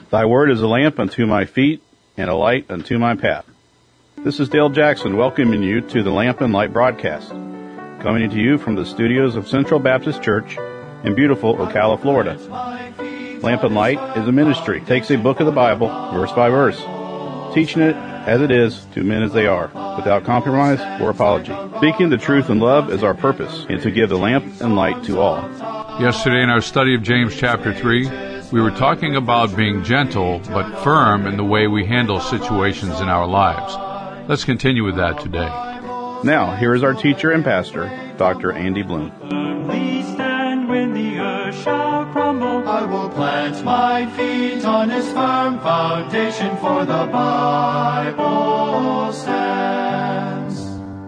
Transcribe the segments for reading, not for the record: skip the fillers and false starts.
Thy word is a lamp unto my feet and a light unto my path. This is Dale Jackson welcoming you to the Lamp and Light broadcast, coming to you from the studios of Central Baptist Church in beautiful Ocala, Florida. Lamp and Light is a ministry. It takes a book of the Bible, verse by verse, teaching it as it is to men as they are, without compromise or apology. Speaking the truth in love is our purpose, and to give the lamp and light to all. Yesterday in our study of James chapter 3, we were talking about being gentle but firm in the way we handle situations in our lives. Let's continue with that today. Now, here is our teacher and pastor, Dr. Andy Bloom. We stand when the earth shall crumble. I will plant my feet on his firm foundation, for the Bible stands.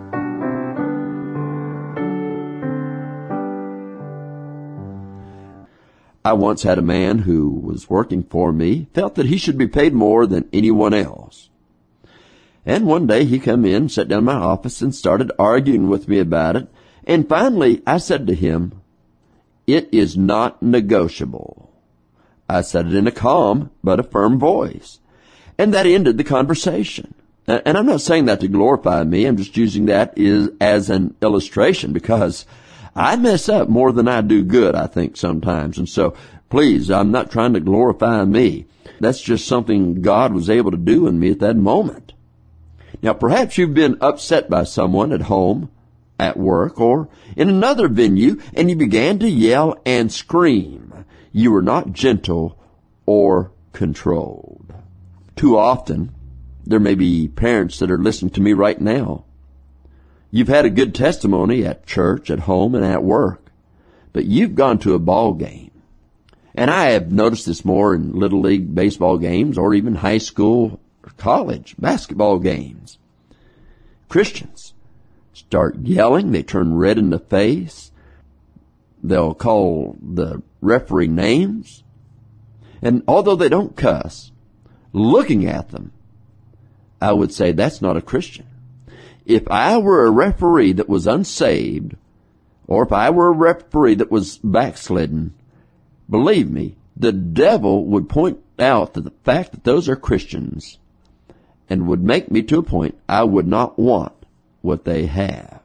I once had a man who was working for me, felt that he should be paid more than anyone else. And one day he come in, sat down in my office, and started arguing with me about it. And finally I said to him, "It is not negotiable." I said it in a calm but a firm voice. And that ended the conversation. And I'm not saying that to glorify me. I'm just using that as an illustration, because I mess up more than I do good, I think, sometimes. And so, please, I'm not trying to glorify me. That's just something God was able to do in me at that moment. Now, perhaps you've been upset by someone at home, at work, or in another venue, and you began to yell and scream. You were not gentle or controlled. Too often, there may be parents that are listening to me right now. You've had a good testimony at church, at home, and at work, but you've gone to a ball game. And I have noticed this more in Little League baseball games, or even high school or college basketball games. Christians start yelling. They turn red in the face. They'll call the referee names. And although they don't cuss, looking at them, I would say that's not a Christian. If I were a referee that was unsaved, or if I were a referee that was backslidden, believe me, the devil would point out to the fact that those are Christians and would make me to a point I would not want what they have.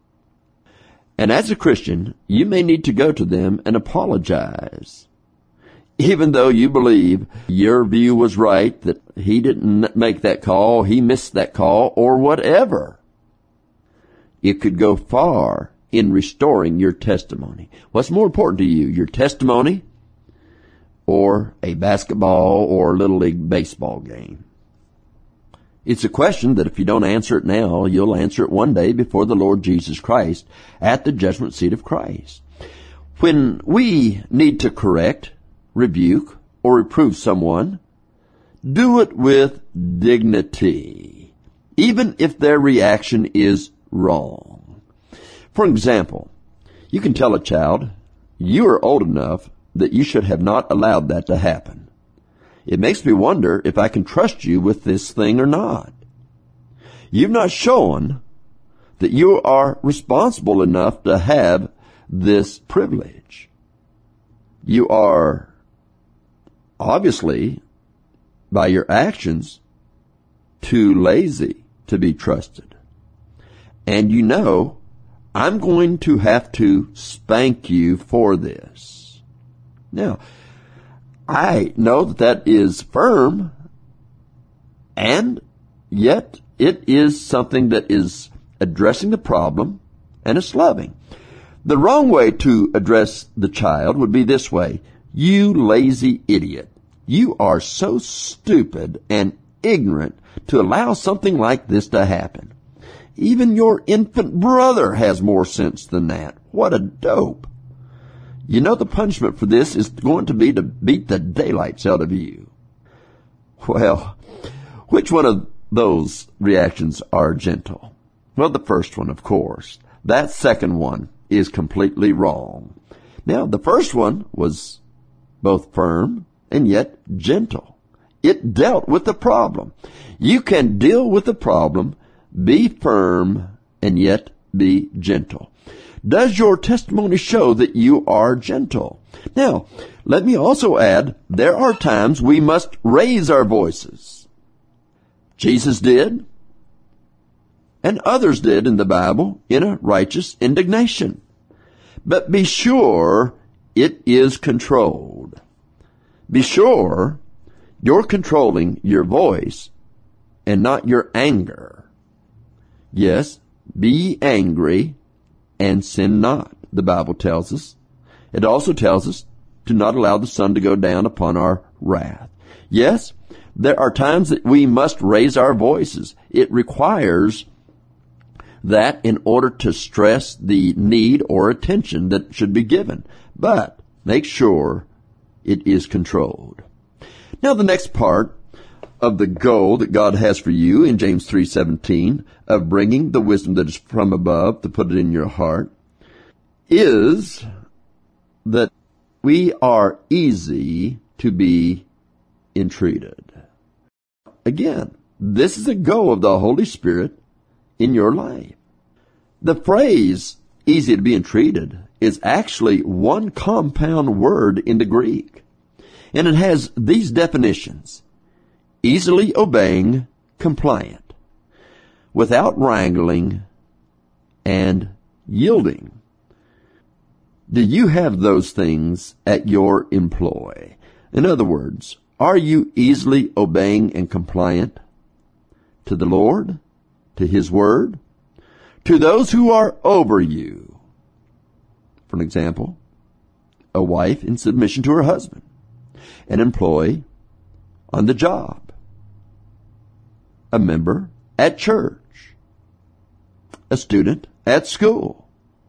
And as a Christian, you may need to go to them and apologize. Even though you believe your view was right, that he didn't make that call, he missed that call, or whatever. It could go far in restoring your testimony. What's more important to you, your testimony or a basketball or Little League baseball game? It's a question that if you don't answer it now, you'll answer it one day before the Lord Jesus Christ at the judgment seat of Christ. When we need to correct, rebuke, or reprove someone, do it with dignity, even if their reaction is wrong. For example, you can tell a child, "You are old enough that you should have not allowed that to happen. It makes me wonder if I can trust you with this thing or not. You've not shown that you are responsible enough to have this privilege. You are obviously, by your actions, too lazy to be trusted. And you know, I'm going to have to spank you for this." Now, I know that is firm, and yet it is something that is addressing the problem, and it's loving. The wrong way to address the child would be this way: "You lazy idiot. You are so stupid and ignorant to allow something like this to happen. Even your infant brother has more sense than that. What a dope. You know the punishment for this is going to be to beat the daylights out of you." Well, which one of those reactions are gentle? Well, the first one, of course. That second one is completely wrong. Now, the first one was both firm and yet gentle. It dealt with the problem. You can deal with the problem, be firm, and yet be gentle. Does your testimony show that you are gentle? Now, let me also add, there are times we must raise our voices. Jesus did, and others did in the Bible, in a righteous indignation. But be sure it is controlled. Be sure you're controlling your voice and not your anger. Yes, be angry and sin not, the Bible tells us. It also tells us to not allow the sun to go down upon our wrath. Yes, there are times that we must raise our voices. It requires that in order to stress the need or attention that should be given. But make sure it is controlled. Now the next part of the goal that God has for you in James 3:17 of bringing the wisdom that is from above to put it in your heart is that we are easy to be entreated. Again, this is a goal of the Holy Spirit in your life. The phrase easy to be entreated is actually one compound word in the Greek. And it has these definitions: easily obeying, compliant, without wrangling, and yielding. Do you have those things at your employ? In other words, are you easily obeying and compliant to the Lord, to His Word, to those who are over you? For an example, a wife in submission to her husband, an employee on the job, a member at church, a student at school.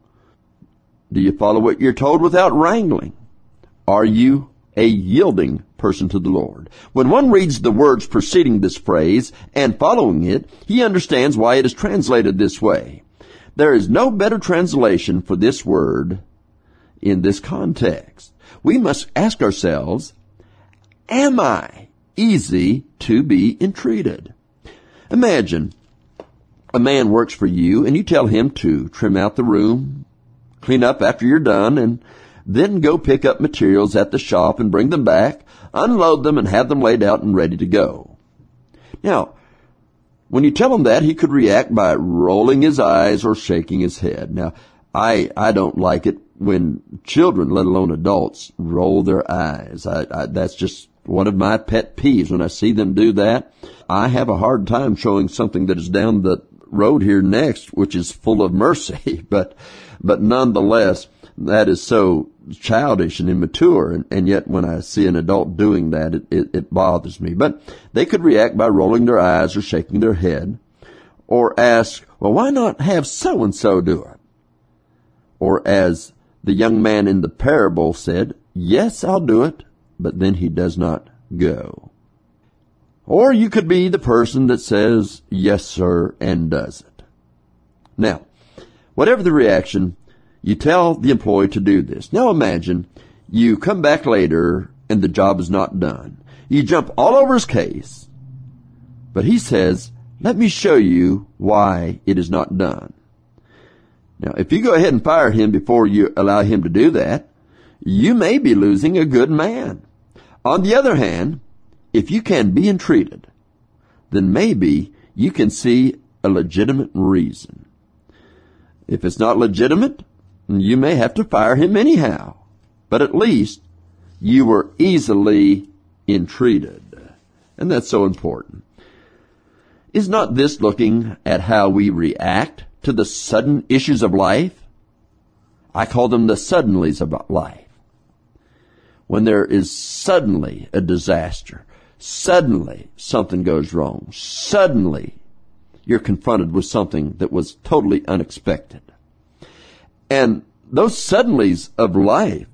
Do you follow what you're told without wrangling? Are you a yielding person to the Lord? When one reads the words preceding this phrase and following it, he understands why it is translated this way. There is no better translation for this word in this context. We must ask ourselves, am I easy to be entreated? Imagine a man works for you and you tell him to trim out the room, clean up after you're done, and then go pick up materials at the shop and bring them back, unload them, and have them laid out and ready to go. Now, when you tell him that, he could react by rolling his eyes or shaking his head. Now, I don't like it when children, let alone adults, roll their eyes. That's just one of my pet peeves. When I see them do that, I have a hard time showing something that is down the road here next, which is full of mercy. But nonetheless, that is so childish and immature, and yet when I see an adult doing that, it bothers me. But they could react by rolling their eyes or shaking their head, or ask, well, why not have so-and-so do it? Or as the young man in the parable said, yes, I'll do it, but then he does not go. Or you could be the person that says, yes, sir, and does it. Now, whatever the reaction, you tell the employee to do this. Now imagine you come back later and the job is not done. You jump all over his case, but he says, let me show you why it is not done. Now, if you go ahead and fire him before you allow him to do that, you may be losing a good man. On the other hand, if you can be entreated, then maybe you can see a legitimate reason. If it's not legitimate, you may have to fire him anyhow. But at least you were easily entreated. And that's so important. Is not this looking at how we react to the sudden issues of life? I call them the suddenlies of life. When there is suddenly a disaster, suddenly something goes wrong, suddenly you're confronted with something that was totally unexpected. And those suddenlies of life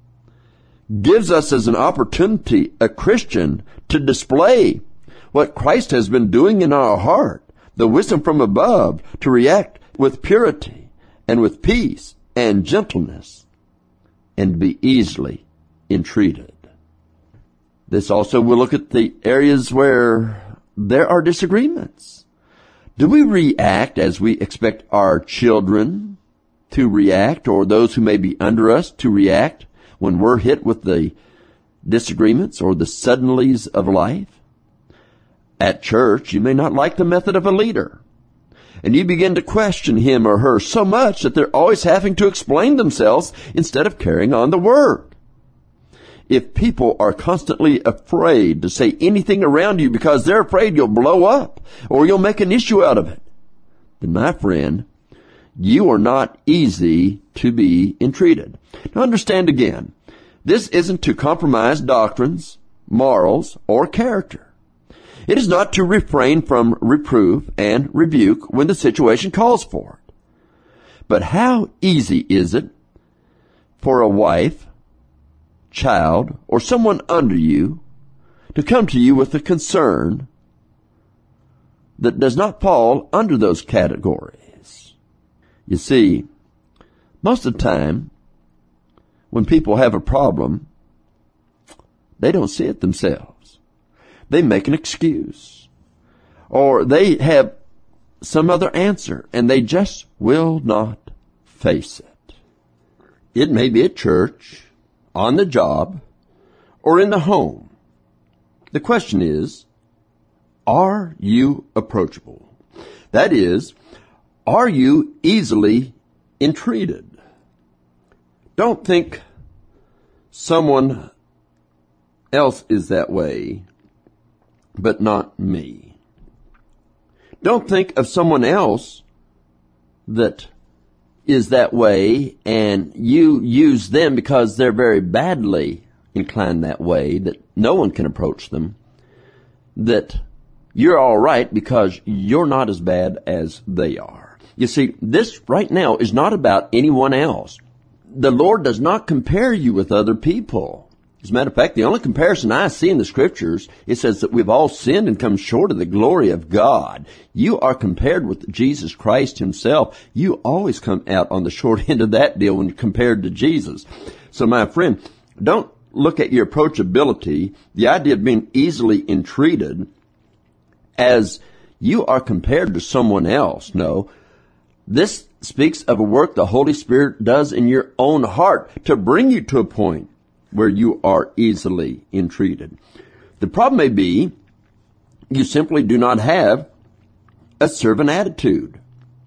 gives us as an opportunity, a Christian, to display what Christ has been doing in our heart, the wisdom from above, to react with purity and with peace and gentleness and be easily entreated. This also will look at the areas where there are disagreements. Do we react as we expect our children to react, or those who may be under us to react when we're hit with the disagreements or the suddenlies of life. At church, you may not like the method of a leader, and you begin to question him or her so much that they're always having to explain themselves instead of carrying on the word. If people are constantly afraid to say anything around you because they're afraid you'll blow up or you'll make an issue out of it, then my friend, you are not easy to be entreated. Now understand again, this isn't to compromise doctrines, morals, or character. It is not to refrain from reproof and rebuke when the situation calls for it. But how easy is it for a wife, child, or someone under you to come to you with a concern that does not fall under those categories? You see, most of the time, when people have a problem, they don't see it themselves. They make an excuse, or they have some other answer, and they just will not face it. It may be at church, on the job, or in the home. The question is, are you approachable? That is, are you easily entreated? Don't think someone else is that way, but not me. Don't think of someone else that is that way and you use them because they're very badly inclined that way, that no one can approach them, that you're all right because you're not as bad as they are. You see, this right now is not about anyone else. The Lord does not compare you with other people. As a matter of fact, the only comparison I see in the Scriptures, it says that we've all sinned and come short of the glory of God. You are compared with Jesus Christ himself. You always come out on the short end of that deal when you're compared to Jesus. So my friend, don't look at your approachability, the idea of being easily entreated, as you are compared to someone else. No, this speaks of a work the Holy Spirit does in your own heart to bring you to a point where you are easily entreated. The problem may be you simply do not have a servant attitude.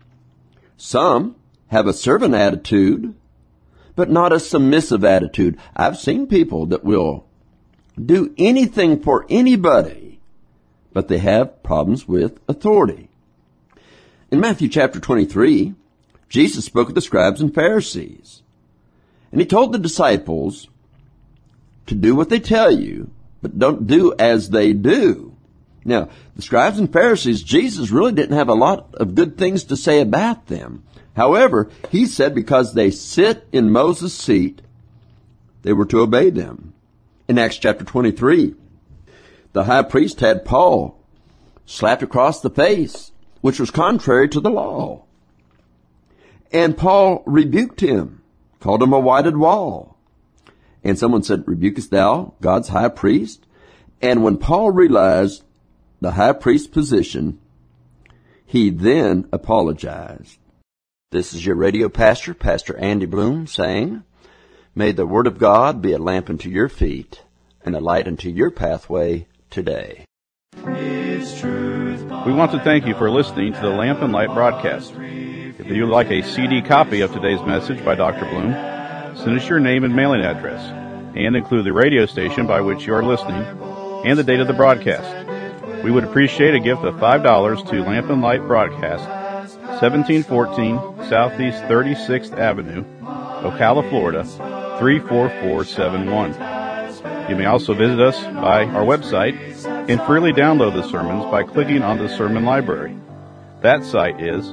Some have a servant attitude, but not a submissive attitude. I've seen people that will do anything for anybody, but they have problems with authority. In Matthew chapter 23, Jesus spoke of the scribes and Pharisees, and he told the disciples to do what they tell you, but don't do as they do. Now, the scribes and Pharisees, Jesus really didn't have a lot of good things to say about them. However, he said because they sit in Moses' seat, they were to obey them. In Acts chapter 23, the high priest had Paul slapped across the face, which was contrary to the law. And Paul rebuked him, called him a whited wall. And someone said, "Rebukest thou God's high priest?" And when Paul realized the high priest's position, he then apologized. This is your radio pastor, Pastor Andy Bloom, saying, may the Word of God be a lamp unto your feet and a light unto your pathway today. We want to thank you for listening to the Lamp and Light broadcast. If you would like a CD copy of today's message by Dr. Bloom, send us your name and mailing address, and include the radio station by which you are listening and the date of the broadcast. We would appreciate a gift of $5 to Lamp and Light Broadcast, 1714 Southeast 36th Avenue, Ocala, Florida, 34471. You may also visit us by our website and freely download the sermons by clicking on the Sermon Library. That site is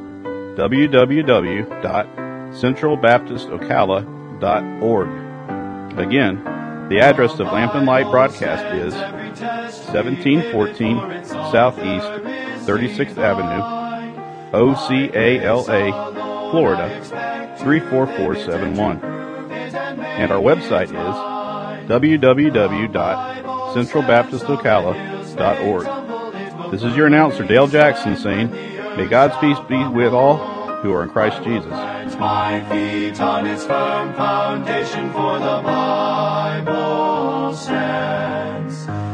www.centralbaptistocala.org. Again, the address of Lamp and Light Broadcast is 1714 Southeast 36th Avenue, Ocala, Florida, 34471. And our website is www.centralbaptistocala.org. This is your announcer, Dale Jackson, saying, may God's peace be with all, who are in Christ Jesus. Plant my feet on its firm foundation, for the Bible stands.